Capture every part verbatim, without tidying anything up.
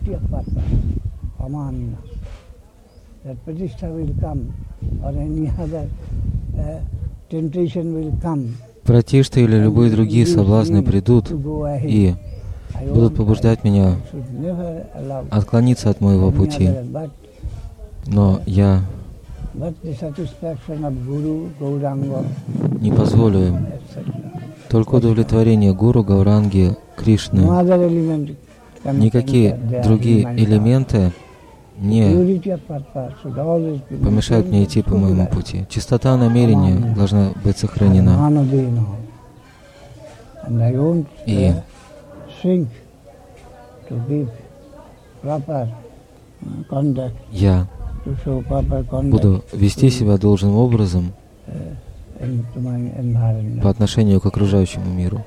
Пратишта или любые другие соблазны придут и будут побуждать меня отклониться от моего пути. Но я не позволю им. Только удовлетворение Гуру, Гауранги, Кришны. Никакие другие элементы не помешают мне идти по моему пути. Чистота намерения должна быть сохранена. И я буду вести себя должным образом по отношению к окружающему миру.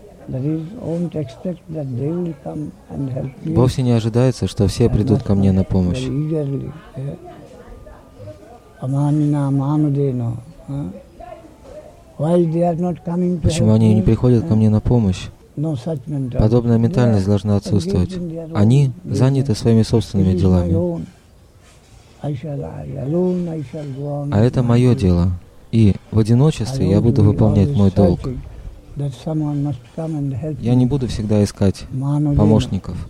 Вовсе не ожидается, что все придут ко мне на помощь. Почему они не приходят ко мне на помощь? Подобная ментальность должна отсутствовать. Они заняты своими собственными делами. А это мое дело. И в одиночестве я буду выполнять мой долг. Я не буду всегда искать помощников.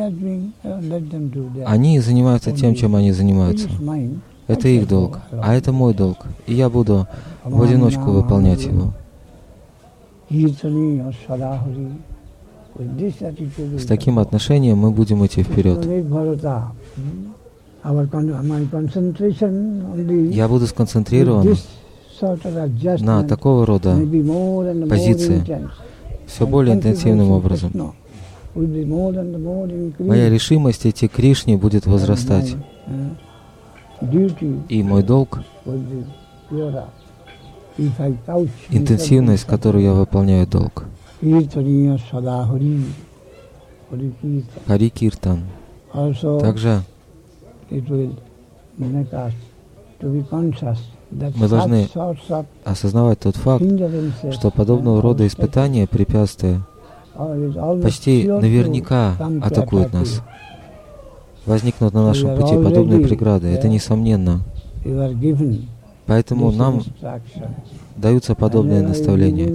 Они занимаются тем, чем они занимаются. Это их долг, а это мой долг. И я буду в одиночку выполнять его. С таким отношением мы будем идти вперед. Я буду сконцентрирован на такого рода позиции, все более интенсивным образом. Моя решимость идти к Кришне будет возрастать. И мой долг, интенсивность, которую я выполняю долг. Хари Киртан. Также мы должны осознавать тот факт, что подобного рода испытания, препятствия почти наверняка атакуют нас. Возникнут на нашем пути подобные преграды. Это несомненно. Поэтому нам даются подобные наставления.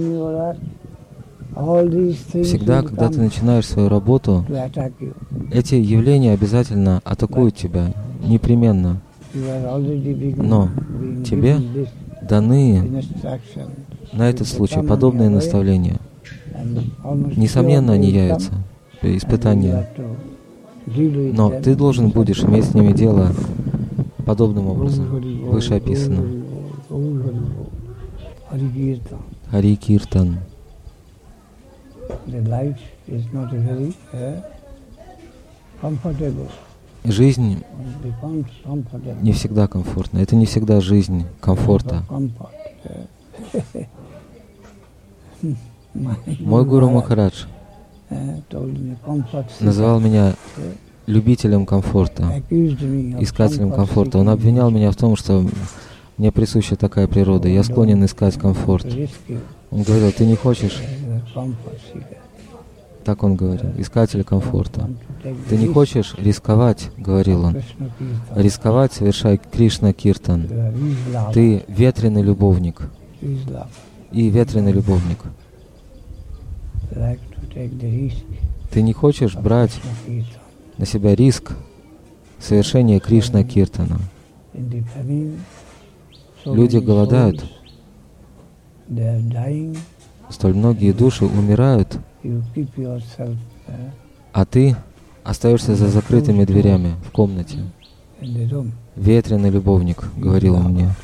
Всегда, когда ты начинаешь свою работу, эти явления обязательно атакуют тебя, непременно. Но тебе даны на этот случай подобные наставления. Несомненно, они явятся, испытания. Но ты должен будешь иметь с ними дело подобным образом, вышеописано. Хари Киртан. Жизнь не всегда комфортна. Это не всегда жизнь комфорта. Мой гуру Махарадж называл меня любителем комфорта, искателем комфорта. Он обвинял меня в том, что мне присуща такая природа. Я склонен искать комфорт. Он говорил, ты не хочешь... Так он говорил, искатель комфорта. Ты не хочешь рисковать, говорил он. Рисковать, совершай Кришна Киртан. Ты ветреный любовник. И ветреный любовник. Ты не хочешь брать на себя риск совершения Кришна Киртана. Люди голодают. Столь многие души умирают, а ты остаешься за закрытыми дверями в комнате. Ветреный любовник, говорил он мне.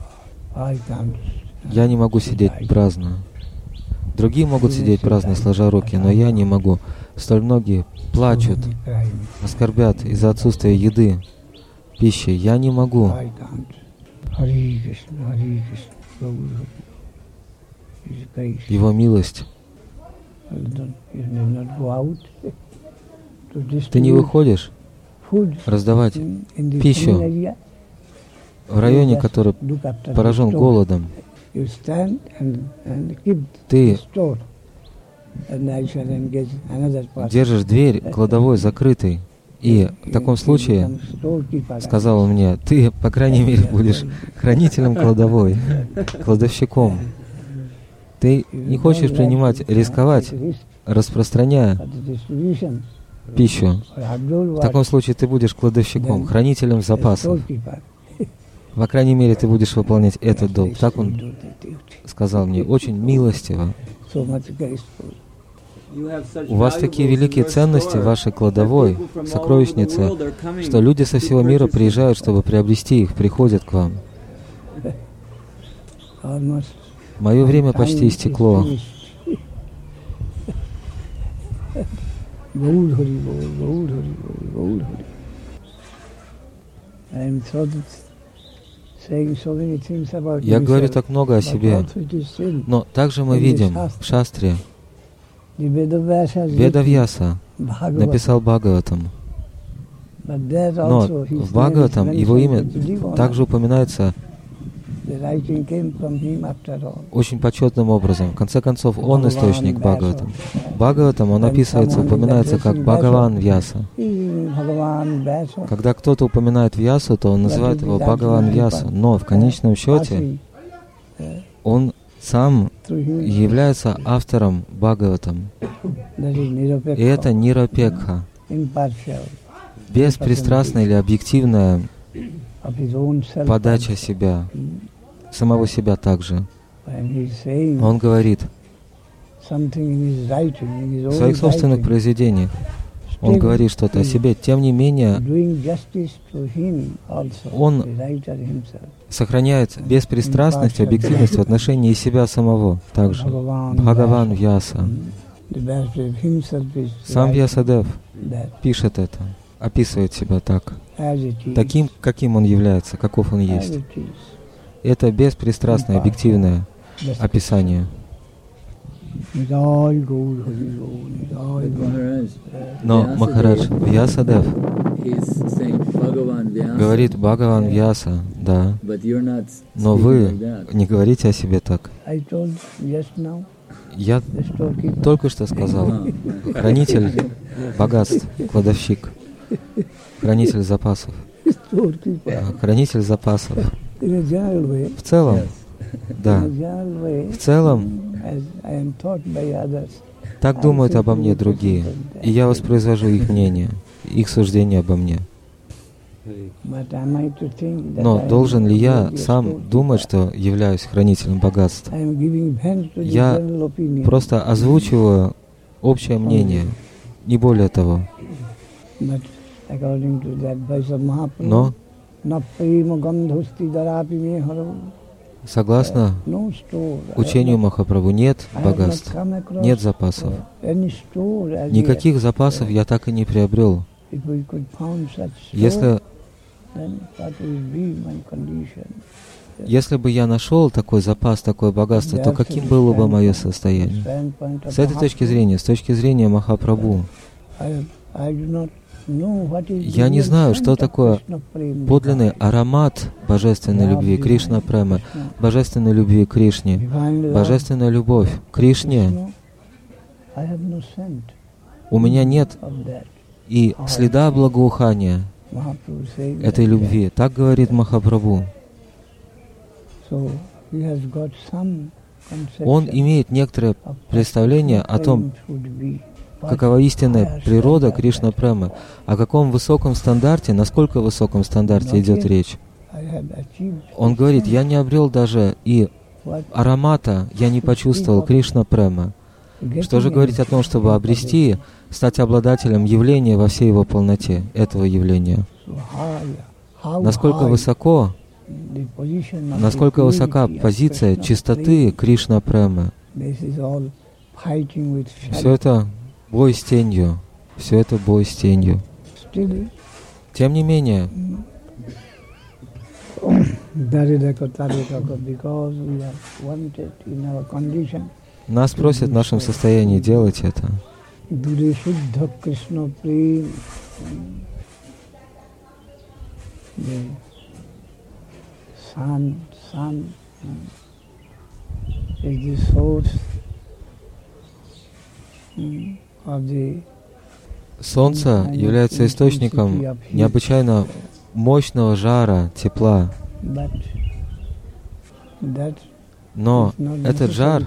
Я не могу сидеть праздно. Другие могут сидеть праздно, сложа руки, но я не могу. Столь многие плачут, оскорбят из-за отсутствия еды, пищи. Я не могу. Его милость. Ты не выходишь раздавать пищу в районе, который поражен голодом. Ты держишь дверь кладовой закрытой И в таком случае, сказал он мне, ты, по крайней мере, будешь хранителем кладовой, кладовщиком. Ты не хочешь принимать, рисковать, распространяя пищу. В таком случае ты будешь кладовщиком, хранителем запасов. По крайней мере, ты будешь выполнять этот долг. Так он сказал мне, очень милостиво. У вас такие великие ценности в вашей кладовой, сокровищнице, что люди со всего мира приезжают, чтобы приобрести их, приходят к вам. Мое время почти истекло. Я говорю так много о себе, но также мы видим в Шастре, Ведавьяса написал Бхагаватам, но в Бхагаватам его имя также упоминается очень почетным образом. В конце концов, он источник Бхагаватам. Бхагаватам он описывается, упоминается как Бхагаван Вьяса. Когда кто-то упоминает Вьясу, то он называет его Бхагаван Вьяса. Но в конечном счете он сам является автором Бхагаватам. И это нирапекха, беспристрастная или объективная подача себя, самого себя также. Он говорит в своих собственных произведениях, он говорит что-то о себе, тем не менее, он сохраняет беспристрастность, объективность в отношении себя самого также. Бхагаван Вьяса. Сам Вьясадев пишет это, описывает себя так, таким, каким он является, каков он есть. Это беспристрастное, объективное описание. Но Махарадж Вьясадев говорит Бхагаван Вьяса, да, но вы не говорите о себе так. Я только что сказал, хранитель богатств, кладовщик, хранитель запасов, хранитель запасов. В целом, да, в целом, так думают обо мне другие, и я воспроизвожу их мнение, их суждение обо мне. Но должен ли я сам думать, что являюсь хранителем богатств? Я просто озвучиваю общее мнение, не более того. Но согласно учению Махапрабху, нет богатств, нет запасов. Никаких запасов я так и не приобрел. Если, если бы я нашел такой запас, такое богатство, то каким было бы мое состояние? С этой точки зрения, с точки зрения Махапрабху, я не знаю, что такое подлинный аромат божественной любви, Кришна Према, божественной любви к Кришне, божественная любовь к Кришне. У меня нет и следа благоухания этой любви. Так говорит Махапрабху. Он имеет некоторое представление о том, какова истинная природа Кришна Према, о каком высоком стандарте, насколько высоком стандарте идет речь. Он говорит, я не обрел даже и аромата, я не почувствовал Кришна Према. Что же говорить о том, чтобы обрести, стать обладателем явления во всей его полноте, этого явления? Насколько высоко, насколько высока позиция чистоты Кришна Премы? Все это бой с тенью. Все это бой с тенью. Тем не менее, нас просят в нашем состоянии делать это. Sun, sun is the source of the Солнце является источником необычайно мощного жара, тепла. Но этот жар,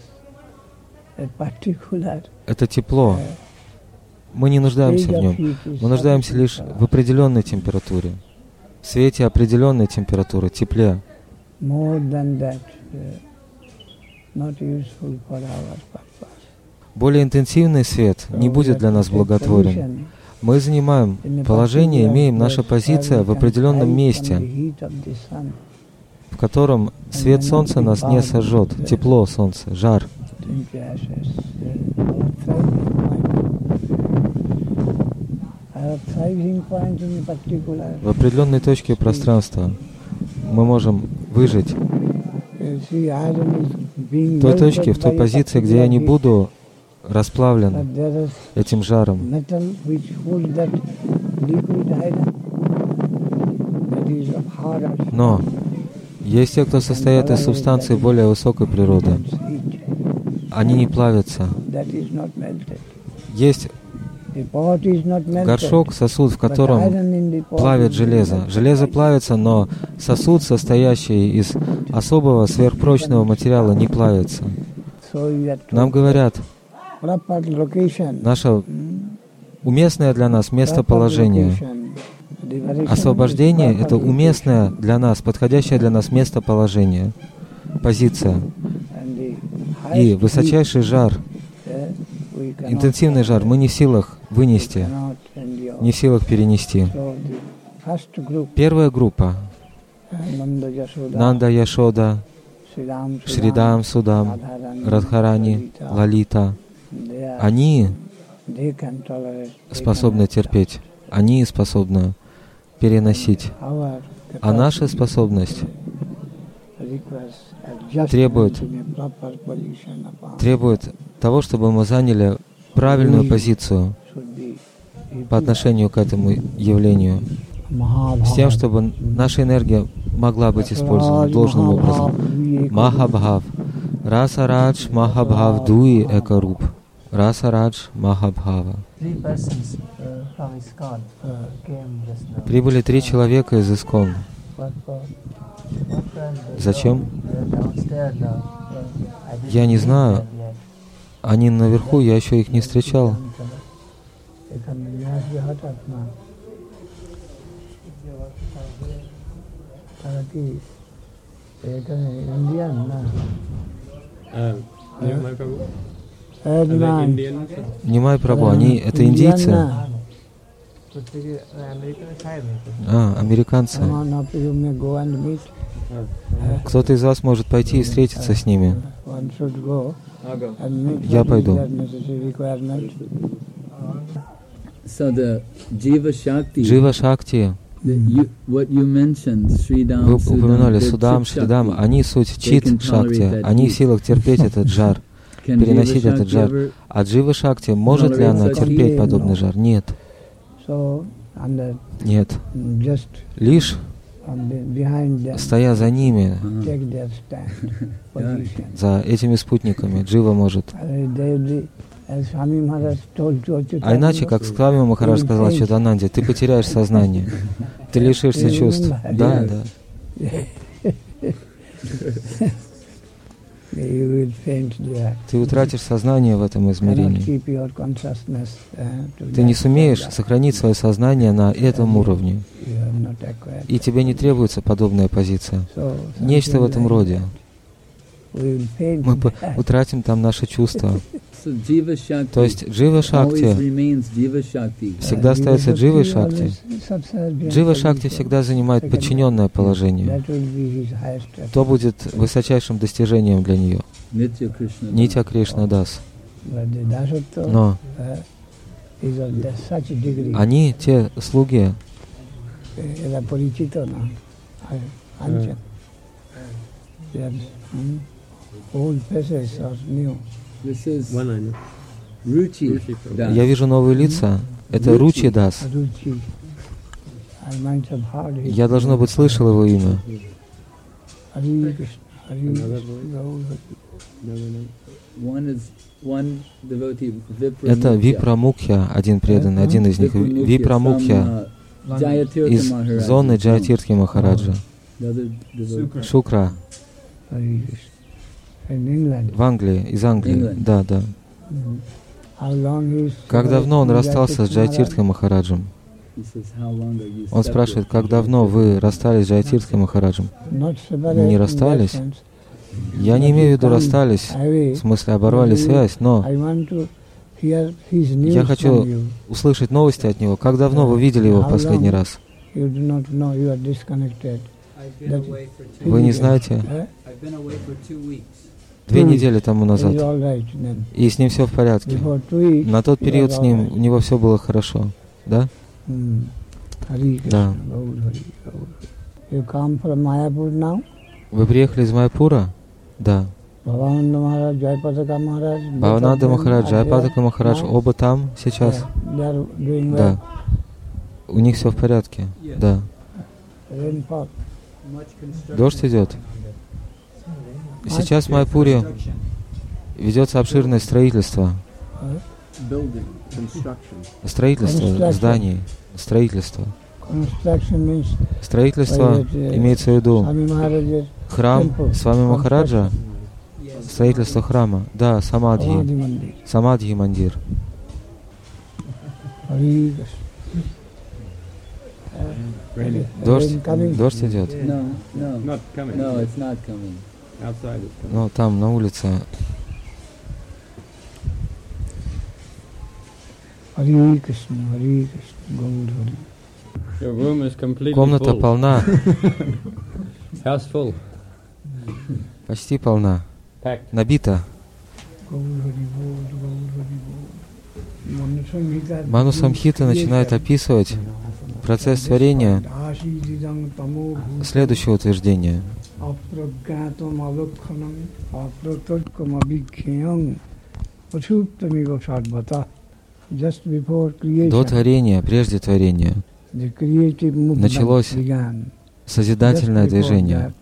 это тепло, мы не нуждаемся в нем. Мы нуждаемся лишь в определенной температуре, в свете определенной температуры, тепле. Более интенсивный свет не будет для нас благотворен. Мы занимаем положение, имеем наша позиция в определенном месте, в котором свет солнца нас не сожжет, тепло солнца, жар. В определенной точке пространства мы можем выжить. В той точке, в той позиции, где я не буду расплавлен этим жаром. Но есть те, кто состоит из субстанций более высокой природы. Они не плавятся. Есть горшок, сосуд, в котором плавит железо. Железо плавится, но сосуд, состоящий из особого сверхпрочного материала, не плавится. Нам говорят, наше уместное для нас местоположение. Освобождение — это уместное для нас, подходящее для нас местоположение, позиция. И высочайший жар, интенсивный жар мы не в силах вынести, не в силах перенести. Первая группа — Нанда, Яшода, Шридам, Судам, Радхарани, Лалита. Они способны терпеть, они способны переносить. А наша способность требует, требует того, чтобы мы заняли правильную позицию по отношению к этому явлению, с тем, чтобы наша энергия могла быть использована должным образом. Махабхав. Расарадж Махабхав Дуи Экаруп. Расарадж Махабхава. Прибыли три человека из Искон. Зачем? Я не знаю. Они наверху, я еще их не встречал. Нимай Прабху, они это индийцы? А, американцы. Кто-то из вас может пойти и встретиться с ними. Я пойду. Джива Шакти. Вы упомянули Судам, Шридам, они суть Чит Шакти, они в силах терпеть этот жар, переносить этот жар. А Джива Шакти, может ли она терпеть подобный жар? Нет. Нет. Лишь стоя за ними, за этими спутниками, Джива может. А иначе, как Свами Махарадж сказал Читананде, ты потеряешь сознание, ты лишишься чувств. Да, да. Ты утратишь сознание в этом измерении. Ты не сумеешь сохранить свое сознание на этом уровне. И тебе не требуется подобная позиция. Нечто в этом роде. Мы утратим там наши чувства. То есть Джива Шакти всегда остается Дживой Шакти. Джива Шакти всегда занимает подчиненное положение. То будет высочайшим достижением для нее. Нитья Кришна Дас. Но они те слуги, я вижу новые лица. Это Ручи Дас. Я, должно быть, слышал его имя. Это Випрамукхья, один преданный, один из них. Випрамукхья из зоны Джайатиртхи Махараджа. Шукра. В Англии, из Англии, да, да. Как давно он расстался с Джайатиртхой Махараджем? Он спрашивает, как давно вы расстались с Джайатиртхой Махараджем? Не расстались? Я не имею в виду расстались, в смысле оборвали связь, но я хочу услышать новости от него. Как давно вы видели его в последний раз? Вы не знаете? Две недели тому назад. И с ним все в порядке. На тот период с ним у него все было хорошо. Да? Да. Вы приехали из Майяпура? Да. Бхавананда Махарадж, Джайапатака Махарадж, оба там сейчас? Да. У них все в порядке? Да. Дождь идет? Сейчас в Майяпуре ведется обширное строительство. Строительство зданий. Строительство. Строительство имеется в виду храм Свами Махараджа. Строительство храма. Да, Самадхи. Самадхи Мандир. Дождь, дождь идет. Но там, на улице. Комната полна. Почти полна. Набита. Ману Самхита начинает описывать процесс творения. Следующее утверждение. До творения, прежде творения, началось созидательное движение.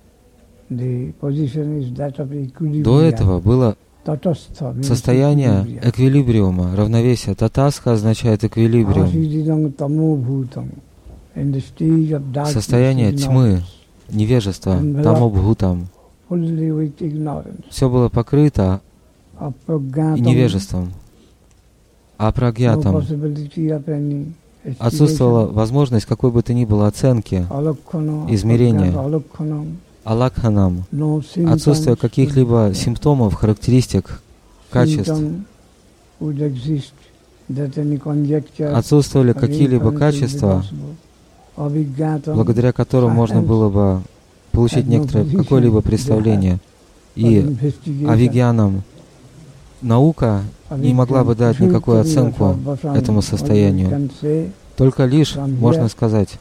До этого было состояние эквилибриума, равновесия. Татаска означает эквилибриум. Состояние тьмы, невежества, тамобхутам. Все было покрыто невежеством, апрагьятам. Отсутствовала возможность какой бы то ни было оценки, измерения. Алакханам, отсутствие каких-либо симптомов, характеристик, качеств. Отсутствовали какие-либо качества, благодаря которым можно было бы получить некоторое, какое-либо представление. И авигьянам наука не могла бы дать никакую оценку этому состоянию. Только лишь можно сказать,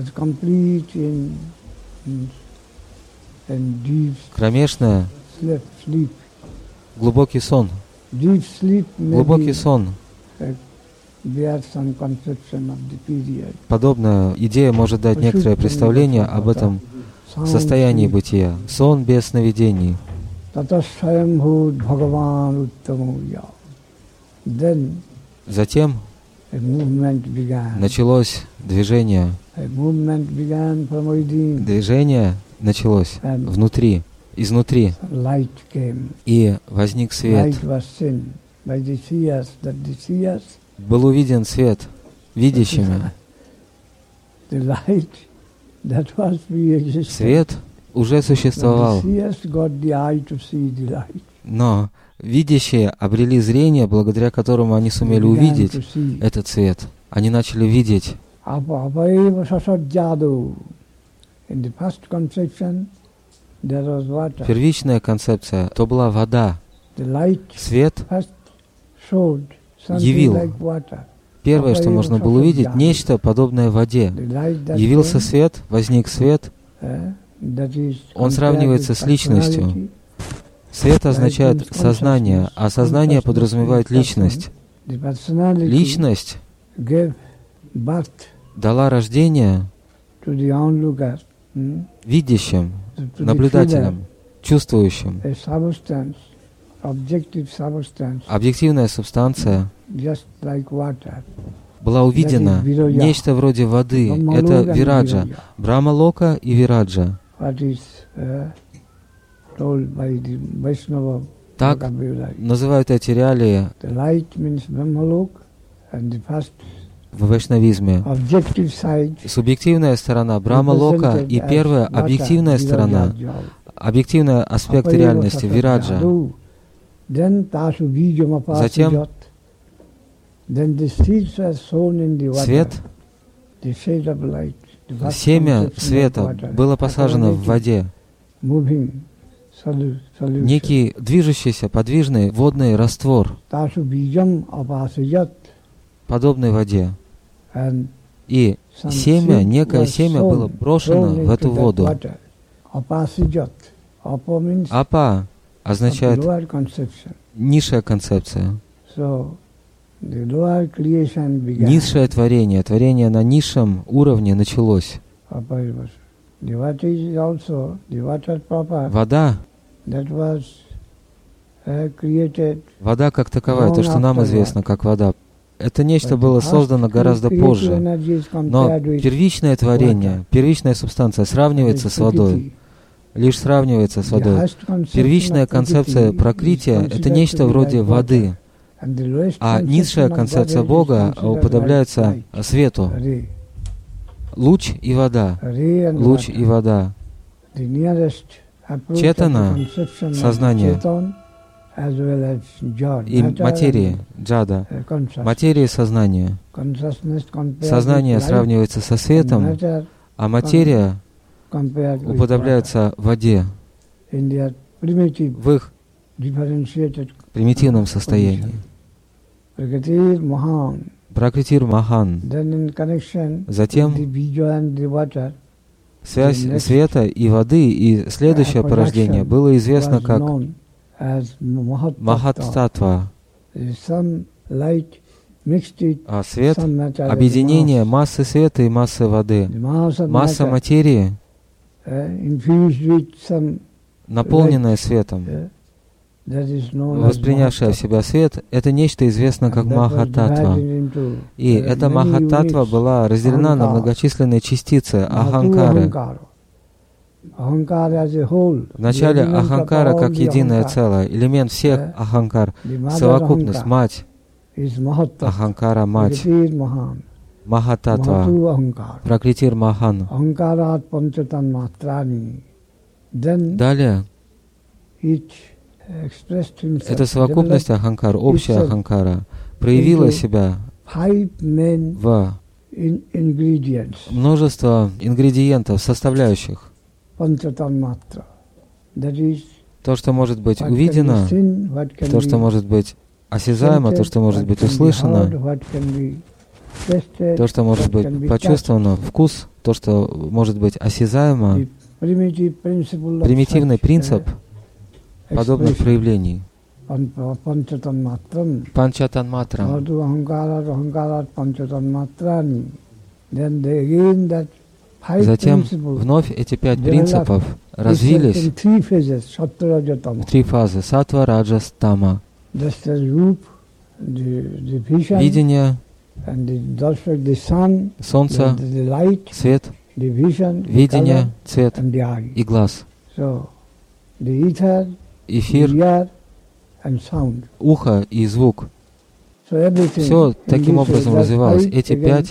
кромешная, глубокий сон. Глубокий сон. Подобная идея может дать некоторое представление об этом состоянии бытия. Сон без сновидений. Затем началось движение. Движение началось внутри, изнутри. И возник свет. Был увиден свет видящими. Свет уже существовал. Но видящие обрели зрение, благодаря которому они сумели увидеть этот свет. Они начали видеть. Первичная концепция, то была вода. Свет явил. Первое, что можно было увидеть, нечто подобное воде. Явился свет, возник свет. Он сравнивается с личностью. Свет означает сознание, а сознание подразумевает личность. Личность дала рождение видящим, наблюдателям, чувствующим. Объективная субстанция была увидена, нечто вроде воды. Это вираджа. Брахма-лока и вираджа. Так называют эти реалии в вайшнавизме. Субъективная сторона Брахма-лока и первая объективная сторона, объективный аспект реальности вираджа. Затем свет, семя света было посажено в воде. Некий движущийся, подвижный водный раствор, подобный воде. И семя, некое семя было брошено в эту воду. Апа означает низшая концепция. Низшее творение, творение на низшем уровне началось. Вода, вода как таковая, то, что нам известно как вода, это нечто было создано гораздо позже. Но первичное творение, первичная субстанция сравнивается с водой. Лишь сравнивается с водой. Первичная концепция пракрития — это нечто вроде воды. А низшая концепция Бога уподобляется свету. Луч и вода. Луч и вода. Четана, сознание, и материи, джада, материя и сознание. Сознание сравнивается со светом, а материя уподобляется воде в их примитивном состоянии. Пракритир Махан. Затем связь света и воды и следующее порождение было известно как Махат-татва. А свет — объединение массы света и массы воды. Масса материи, наполненная светом, воспринявшая в себя свет, это нечто известно как Махат-татва. И эта Махат-татва была разделена на многочисленные частицы Аханкары. Вначале Аханкара как единое целое, элемент всех Аханкар, совокупность, мать. Аханкара — мать. Махат-татва, Пракритир Махан. Далее, эта совокупность Аханкар, общая Аханкара, проявила себя в множество ингредиентов, составляющих. То, что может быть увидено, то, что может быть осязаемо, то, что может быть услышано, то, что может быть почувствовано, вкус, то, что может быть осязаемо, примитивный принцип подобных проявлений. Панчатанматрам. Затем вновь эти пять принципов развились в три фазы — саттва, раджас, тама. Видение, солнце, свет, видение, цвет и глаз. Эфир, ухо и звук. Все таким образом развивалось. Эти пять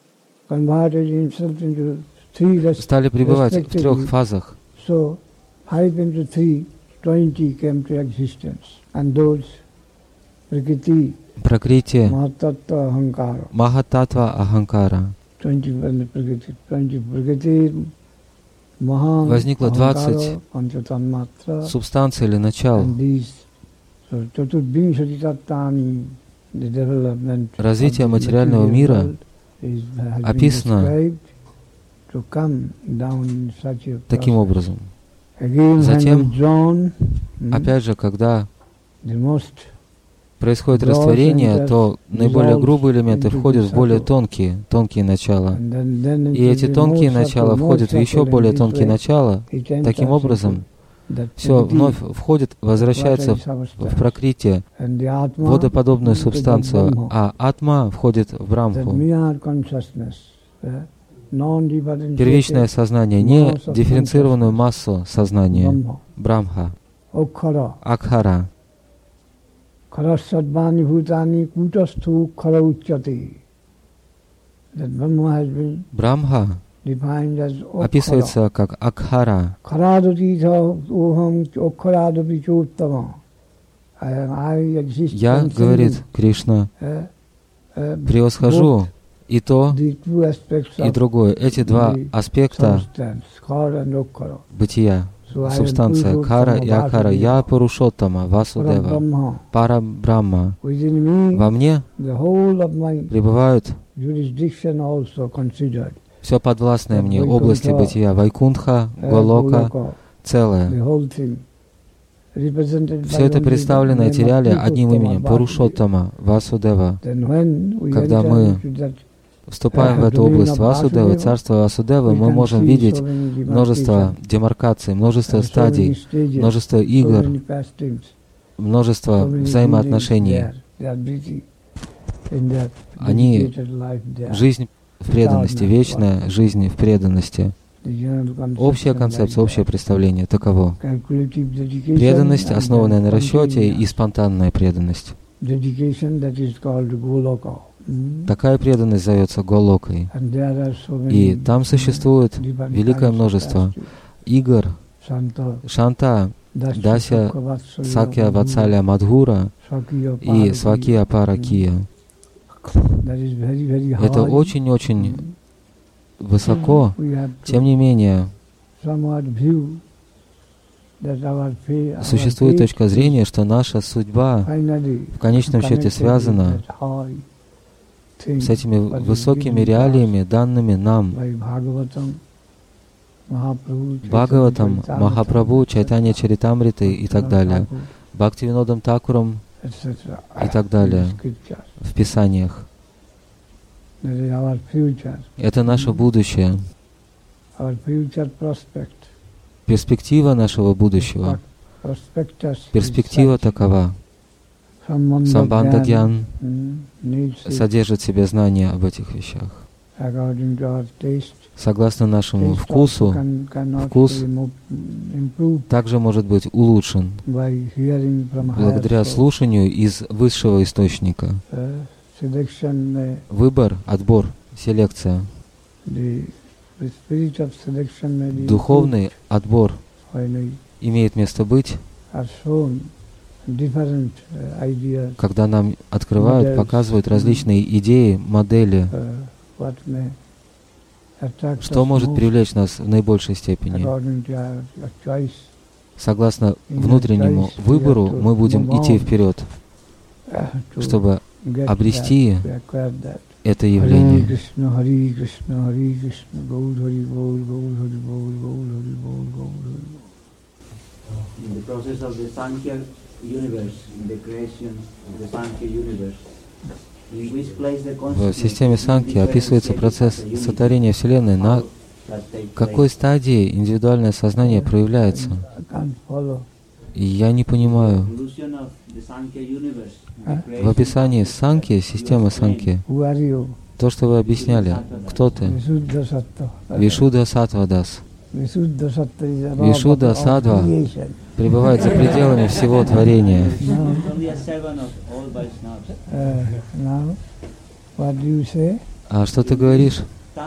стали пребывать в трех фазах. Пракрити, Махат-татва, Аханкара. Возникло двадцать субстанций или начал. Развитие материального мира описано таким образом. Затем, опять же, когда происходит растворение, то наиболее грубые элементы входят в более тонкие, тонкие начала. И эти тонкие начала входят в еще более тонкие начала. Таким образом, все вновь входит, возвращается в пракрити, водоподобную субстанцию, а атма входит в брамху. Первичное сознание, не дифференцированную массу сознания, брамха, акхара. Брамха описывается как акхара. Я, говорит Кришна, превосхожу и то, и другое. Эти два аспекта бытия, субстанция кара и акара. Я Пурушоттама, Васудева, Пара Брахма. Во мне пребывают все подвластное мне области бытия, Вайкунтха, Голока, целое. Все это представлено и теряли одним именем, Пурушоттама, Васудева. Когда мы вступаем в эту область Васудевы, царство Васудевы, мы можем видеть множество демаркаций, множество стадий, множество игр, множество взаимоотношений. Они, жизнь в преданности, вечная жизнь в преданности. Общая концепция, общее представление таково. Преданность, основанная на расчете, и спонтанная преданность. Такая преданность зовется Голокой. И там существует великое множество игр, Шанта, Дася, Сакья, Ватсалия, Мадхура и Свакия, Паракия. Это очень-очень высоко, тем не менее, существует точка зрения, что наша судьба в конечном счете связана с этими высокими реалиями, данными нам Бхагаватам, Махапрабху, Чайтанья Чаритамритой и так далее, Бхактивинодом Такуром и так далее в Писаниях. Это наше будущее, перспектива нашего будущего. Перспектива такова. Самбандха-гьян содержит в себе знания об этих вещах. Согласно нашему вкусу, вкус также может быть улучшен благодаря слушанию из высшего источника. Выбор, отбор, селекция. Духовный отбор имеет место быть, когда нам открывают, показывают различные идеи, модели, что может привлечь нас в наибольшей степени. Согласно внутреннему выбору мы будем идти вперед, чтобы обрести это явление. В системе Санkhya описывается процесс сотворения Вселенной, на какой стадии индивидуальное сознание проявляется. И я не понимаю. В описании Санkhya, системы Санkhya, то, что вы объясняли, кто ты? Вишудха Саттвадас. Вишудха Саттва пребывает за пределами всего творения. А что ты говоришь?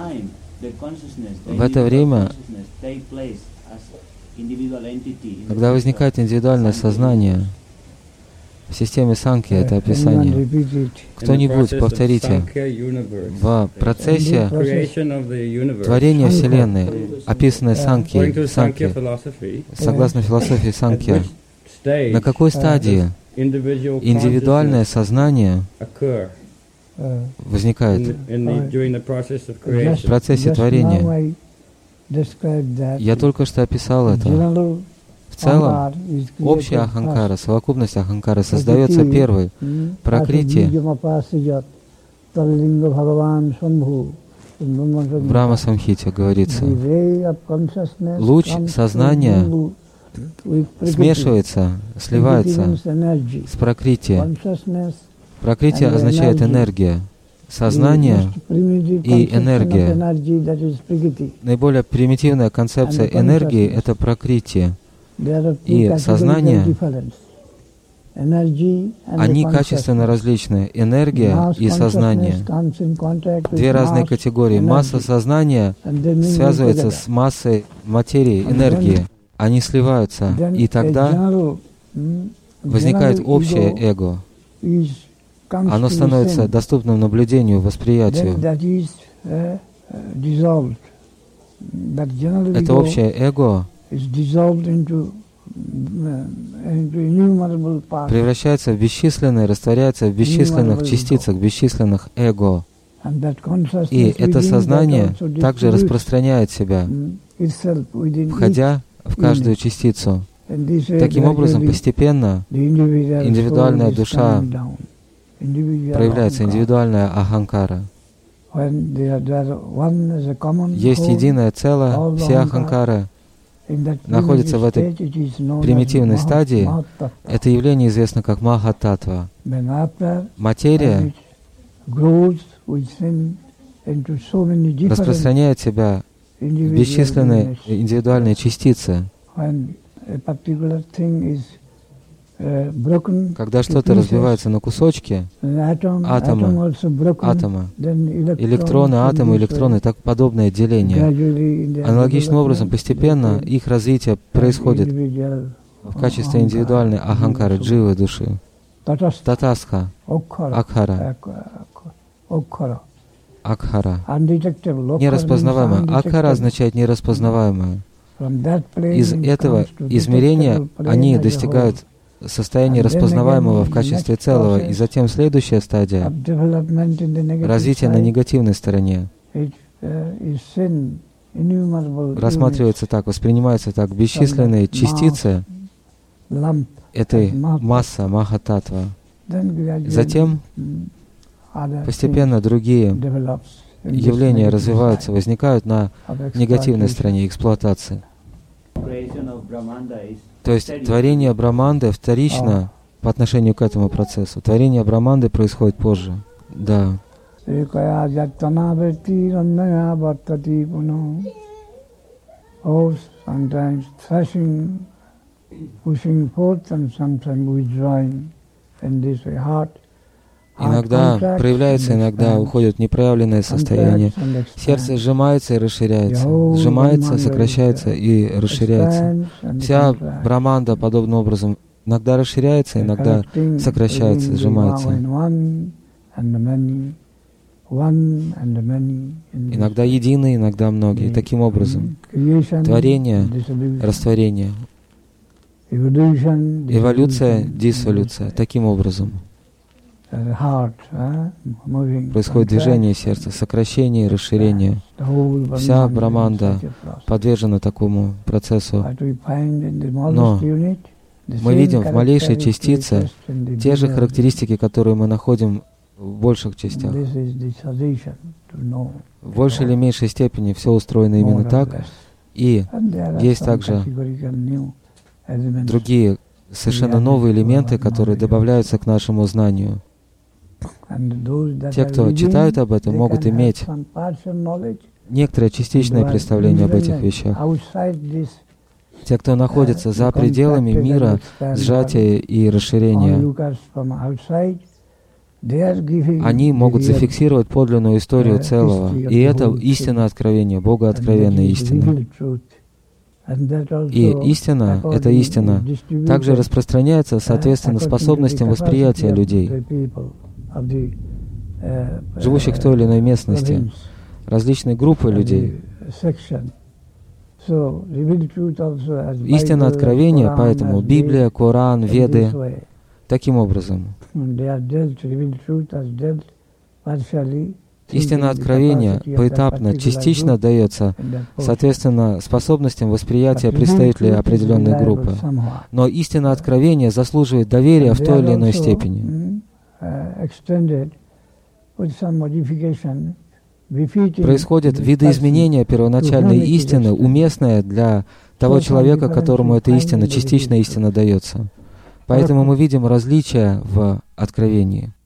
В это время, когда возникает индивидуальное сознание, в системе Санkhya это описание. Кто-нибудь повторите. В процессе творения Вселенной, описанной Санkhya, Санkhya, согласно философии Санkhya, на какой стадии индивидуальное сознание возникает в процессе творения? Я только что описал это. В целом, общая аханкара, совокупность аханкары создается первой. Пракрити. В Брахма Самхите говорится, луч сознания смешивается, сливается с пракрити. Пракрити означает энергия. Сознание и энергия. Наиболее примитивная концепция энергии — это пракрити. И сознание, они качественно различны. Энергия и сознание. Две разные категории. Масса сознания связывается с массой материи, энергии. Они сливаются. И тогда возникает общее эго. Оно становится доступным наблюдению, восприятию. Это общее эго превращается в бесчисленные, растворяется в бесчисленных частицах, бесчисленных эго. И это сознание также распространяет себя, входя в каждую частицу. Таким образом, постепенно индивидуальная душа проявляется, индивидуальная аханкара. Есть единое целое, все аханкары находятся в этой примитивной стадии. Это явление известно как Маха-татва. Материя распространяет себя в бесчисленные индивидуальные частицы. Когда что-то разбивается на кусочки, атомы, атомы, электроны, атомы, электроны, так подобное деление. Аналогичным образом, постепенно их развитие происходит в качестве индивидуальной аханкары, дживы души. Татасха, акхара, акхара, нераспознаваемая. Акхара означает нераспознаваемая. Из этого измерения они достигают состояние распознаваемого в качестве целого, и затем следующая стадия — развитие на негативной стороне. Рассматривается так, воспринимается так бесчисленные частицы этой массы Маха-татва. Затем постепенно другие явления развиваются, возникают на негативной стороне эксплуатации. То есть творение Брахманды вторично по отношению к этому процессу. Творение Брахманды происходит позже. Да. Иногда проявляется, иногда уходит в непроявленное состояние. Сердце сжимается и расширяется, сжимается, сокращается и расширяется. Вся Брахманда подобным образом иногда расширяется, иногда сокращается, сжимается. Иногда единые, иногда многие. Таким образом, творение, растворение, эволюция, диссолюция. Таким образом происходит движение сердца, сокращение и расширение. Вся Брахманда подвержена такому процессу. Но мы видим в малейшей частице те же характеристики, которые мы находим в больших частях. В большей или меньшей степени все устроено именно так. И есть также другие совершенно новые элементы, которые добавляются к нашему знанию. Те, кто читают об этом, могут иметь некоторое частичное представление об этих вещах. Те, кто находится за пределами мира сжатия и расширения, они могут зафиксировать подлинную историю целого. И это истина откровения, Бога откровенная истина. И истина, эта истина, также распространяется соответственно способностям восприятия людей, живущих в той или иной местности, различные группы людей. Истина откровения, поэтому Библия, Коран, Веды, таким образом. Истина откровения поэтапно, частично дается, соответственно, способностям восприятия представителей определенной группы. Но истина откровения заслуживает доверия в той или иной степени. Происходит видоизменение первоначальной истины, уместное для того человека, которому эта истина, частичная истина дается. Поэтому мы видим различия в откровении.